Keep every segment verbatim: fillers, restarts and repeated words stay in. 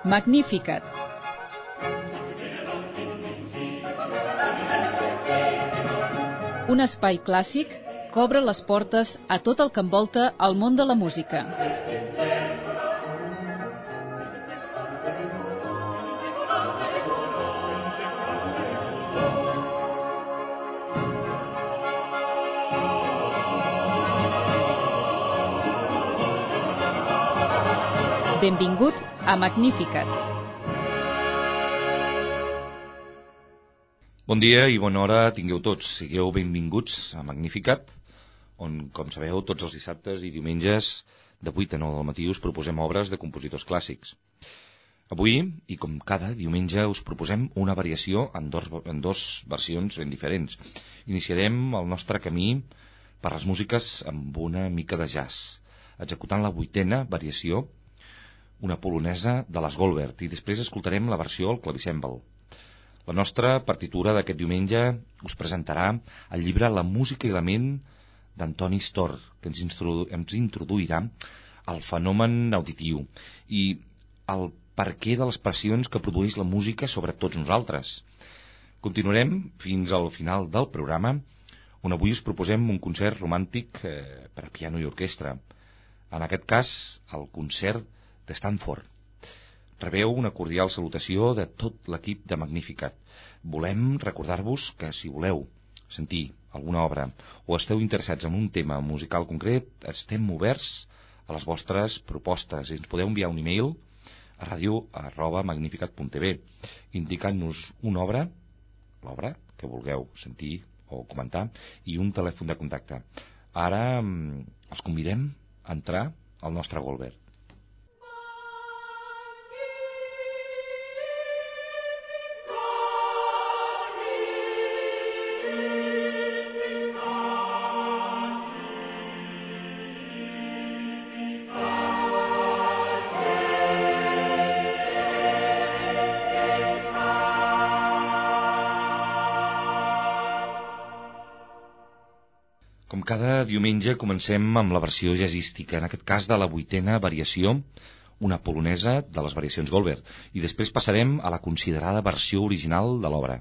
Magnificat. Un espai clàssic que obre les portes a tot el que envolta el món de la música. Benvingut a Magnificat. Bon dia i bona hora tingueu tots. Sigueu benvinguts a Magnificat, on, com sabeu, tots els dissabtes i diumenges de vuit a nou del matí us proposem obres de compositors clàssics. Avui, i com cada diumenge, us proposem una variació en dos, en dos versions ben diferents. Iniciarem el nostre camí per les músiques amb una mica de jazz, executant la vuitena variació, una polonesa de les Goldberg, i després escoltarem la versió al clavicèmbal. La nostra partitura d'aquest diumenge us presentarà el llibre La música i la ment d'Antoni Storr, que ens, introdu ens introduirà al fenomen auditiu i el perquè de les passions que produeix la música sobre tots nosaltres. Continuarem fins al final del programa, on avui us proposem un concert romàntic eh, per a piano i orquestra. En aquest cas, el concert de Stanford. Rebeu una cordial salutació de tot l'equip de Magnificat. Volem recordar-vos que si voleu sentir alguna obra o esteu interessats en un tema musical concret, estem oberts a les vostres propostes. Ens podeu enviar un e-mail a ràdio arroba magnificat punt tv indicant-nos una obra, l'obra que vulgueu sentir o comentar, i un telèfon de contacte. Ara els convidem a entrar al nostre Goldberg. Com cada diumenge comencem amb la versió jazzística, en aquest cas de la vuitena variació, una polonesa de les variacions Goldberg, i després passarem a la considerada versió original de l'obra.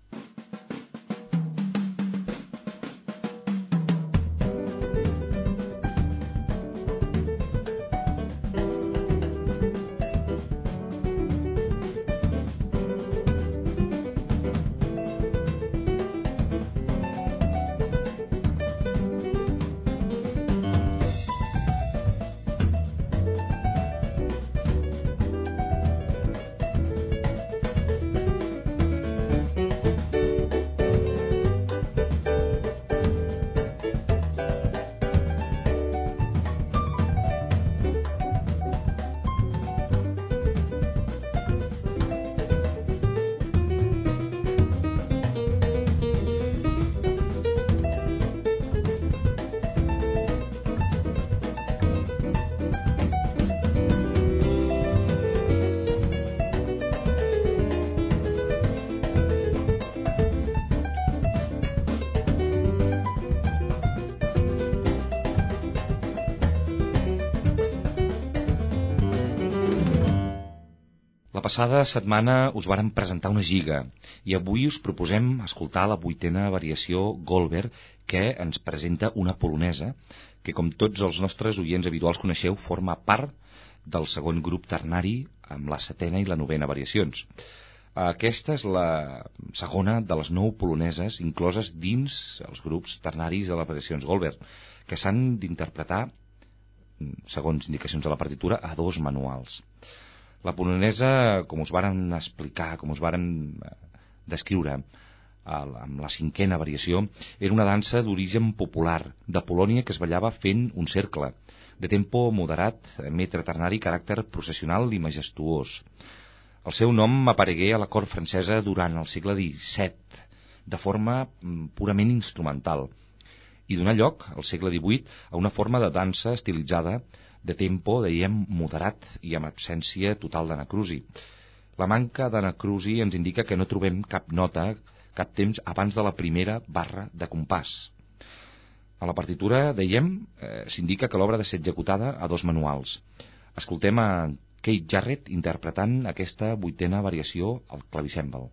La passada setmana us vàrem presentar una giga i avui us proposem escoltar la vuitena variació Goldberg, que ens presenta una polonesa que, com tots els nostres oients habituals coneixeu, forma part del segon grup ternari amb la setena i la novena variacions. Aquesta és la segona de les nou poloneses incloses dins els grups ternaris de les variacions Goldberg, que s'han d'interpretar, segons indicacions de la partitura, a dos manuals. La polonesa, com us varen explicar, com us varen descriure amb la cinquena variació, era una dansa d'origen popular de Polònia que es ballava fent un cercle, de tempo moderat, metre ternari, caràcter processional i majestuós. El seu nom aparegué a la cort francesa durant el segle disset, de forma purament instrumental, i donà lloc, al segle divuit, a una forma de dansa estilitzada de tempo, dèiem, moderat i amb absència total d'anacrusi. La manca d'anacrusi ens indica que no trobem cap nota, cap temps abans de la primera barra de compàs. A la partitura, dèiem, eh, s'indica que l'obra ha de ser executada a dos manuals. Escoltem a Keith Jarrett interpretant aquesta vuitena variació al clavicèmbal.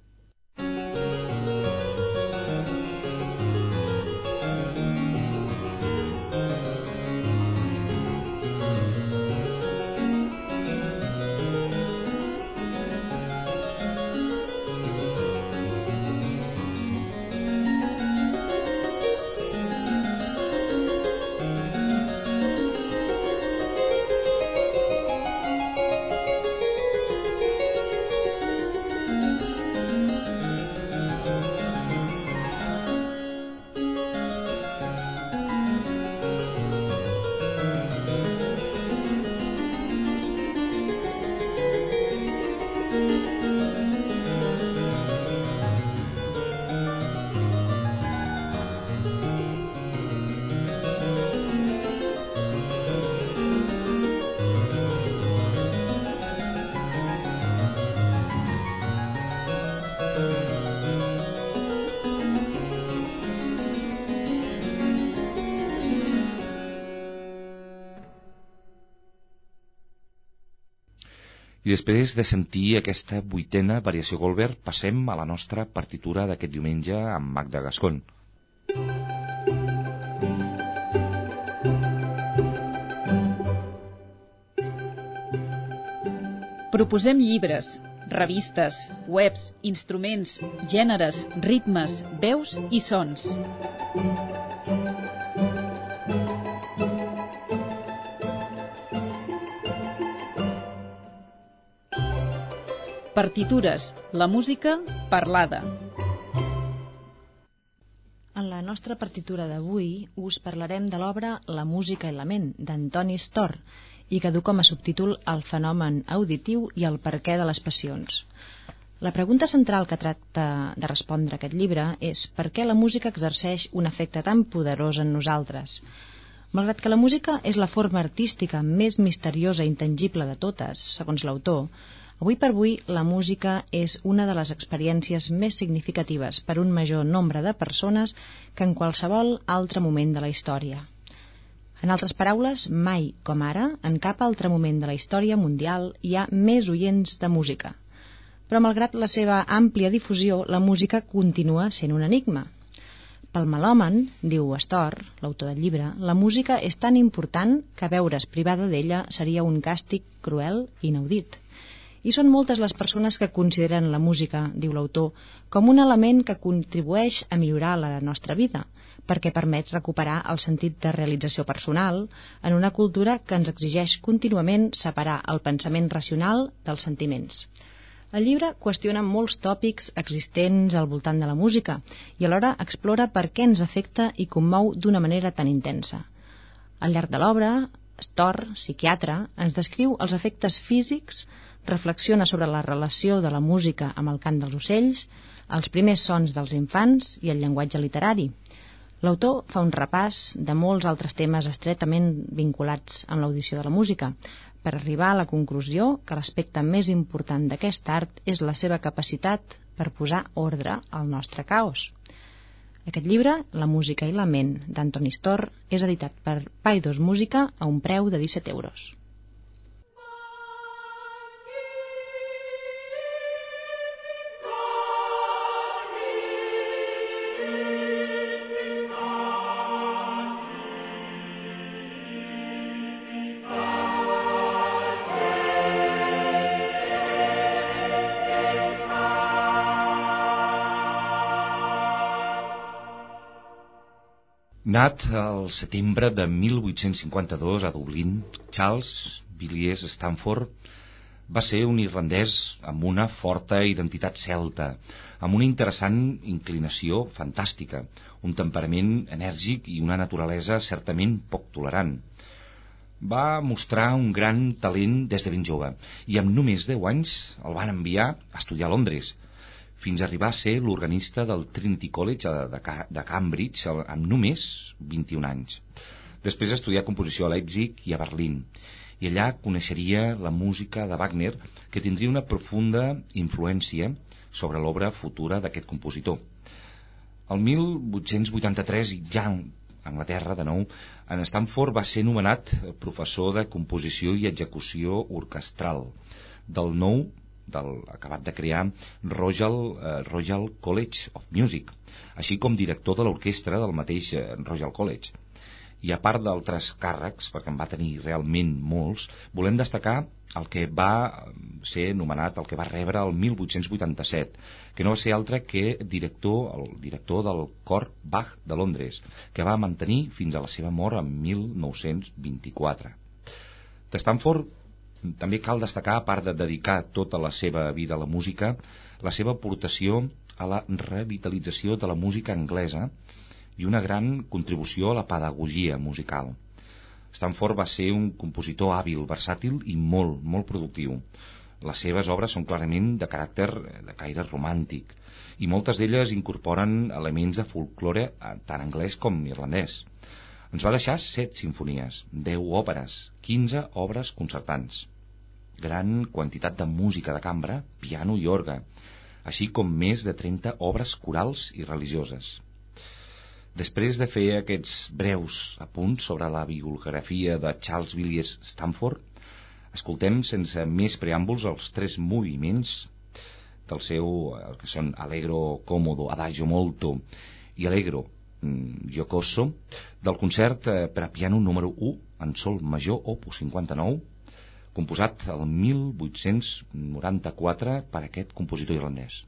I després de sentir aquesta vuitena variació Goldberg, passem a la nostra partitura d'aquest diumenge amb Magda Gascon. Proposem llibres, revistes, webs, instruments, gèneres, ritmes, veus i sons. Partitures, la música parlada. En la nostra partitura d'avui us parlarem de l'obra La música i la ment, d'Antoni Storr, i que du com a subtítol El fenomen auditiu i el perquè de les passions. La pregunta central que tracta de respondre aquest llibre és per què la música exerceix un efecte tan poderós en nosaltres. Malgrat que la música és la forma artística més misteriosa i intangible de totes, segons l'autor, avui per avui, la música és una de les experiències més significatives per un major nombre de persones que en qualsevol altre moment de la història. En altres paraules, mai, com ara, en cap altre moment de la història mundial hi ha més oients de música. Però malgrat la seva àmplia difusió, la música continua sent un enigma. Pel melòman, diu Storr, l'autor del llibre, la música és tan important que veure's privada d'ella seria un càstig cruel i inaudit. I són moltes les persones que consideren la música, diu l'autor, com un element que contribueix a millorar la nostra vida, perquè permet recuperar el sentit de realització personal en una cultura que ens exigeix contínuament separar el pensament racional dels sentiments. El llibre qüestiona molts tòpics existents al voltant de la música i alhora explora per què ens afecta i commou d'una manera tan intensa. Al llarg de l'obra, Storr, psiquiatre, ens descriu els efectes físics, reflexiona sobre la relació de la música amb el cant dels ocells, els primers sons dels infants i el llenguatge literari. L'autor fa un repàs de molts altres temes estretament vinculats amb l'audició de la música, per arribar a la conclusió que l'aspecte més important d'aquest art és la seva capacitat per posar ordre al nostre caos. Aquest llibre, La música i la ment, d'Antoni Storr, és editat per Paidós Música a un preu de disset euros. Nat al setembre de mil vuit-cents cinquanta-dos a Dublín, Charles Villiers Stanford va ser un irlandès amb una forta identitat celta, amb una interessant inclinació fantàstica, un temperament enèrgic i una naturalesa certament poc tolerant. Va mostrar un gran talent des de ben jove i amb només deu anys el van enviar a estudiar a Londres, fins a arribar a ser l'organista del Trinity College de Cambridge amb només vint-i-un anys. Després estudià composició a Leipzig i a Berlín, i allà coneixeria la música de Wagner, que tindria una profunda influència sobre l'obra futura d'aquest compositor. El mil vuit-cents vuitanta-tres, ja Anglaterra, de nou, en Stanford va ser nomenat professor de composició i execució orquestral del nou, del acabat de crear, Royal, eh, Royal College of Music, així com director de l'orquestra del mateix eh, Royal College. I a part d'altres càrrecs, perquè en va tenir realment molts, volem destacar el que va ser nomenat, el que va rebre el mil vuit-cents vuitanta-set, que no va ser altre que director, el director del cor Bach de Londres, que va mantenir fins a la seva mort en mil nou-cents vint-i-quatre. De Stanford també cal destacar, a part de dedicar tota la seva vida a la música, la seva aportació a la revitalització de la música anglesa i una gran contribució a la pedagogia musical. Stanford va ser un compositor hàbil, versàtil i molt, molt productiu. Les seves obres són clarament de caràcter de caire romàntic i moltes d'elles incorporen elements de folklore tant anglès com irlandès. Ens va deixar set simfonies, deu òperes, quinze obres concertants, gran quantitat de música de cambra, piano i orgue, així com més de trenta obres corals i religioses. Després de fer aquests breus apunts sobre la biografia de Charles Villiers Stanford, escoltem sense més preàmbuls els tres moviments del seu, que són Allegro Comodo, Adagio Molto i Allegro Giocoso, del concert per a piano número u en sol major opus cinquanta-nou, composat el mil vuit-cents noranta-quatre per aquest compositor irlandès.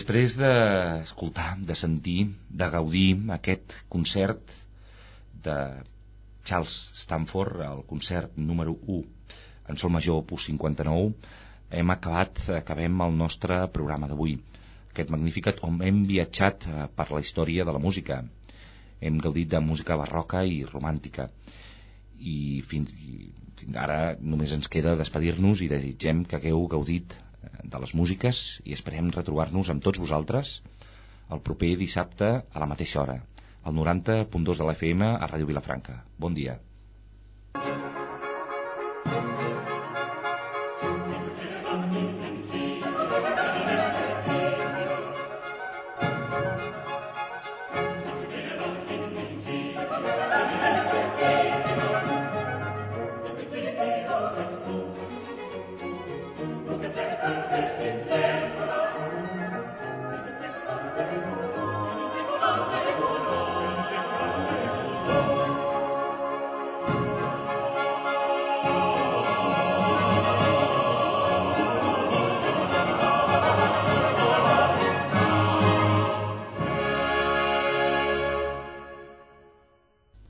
després d'escoltar, de sentir, de gaudir aquest concert de Charles Stanford, el concert número u en sol major opus cinquanta-nou, hem acabat, acabem el nostre programa d'avui. Aquest Magnificat on hem viatjat per la història de la música. Hem gaudit de música barroca i romàntica. I fins, i fins ara només ens queda despedir-nos i desitgem que hagueu gaudit de les músiques i esperem retrobar-nos amb tots vosaltres el proper dissabte a la mateixa hora, al noranta punt dos de l'F M a Ràdio Vilafranca. Bon dia.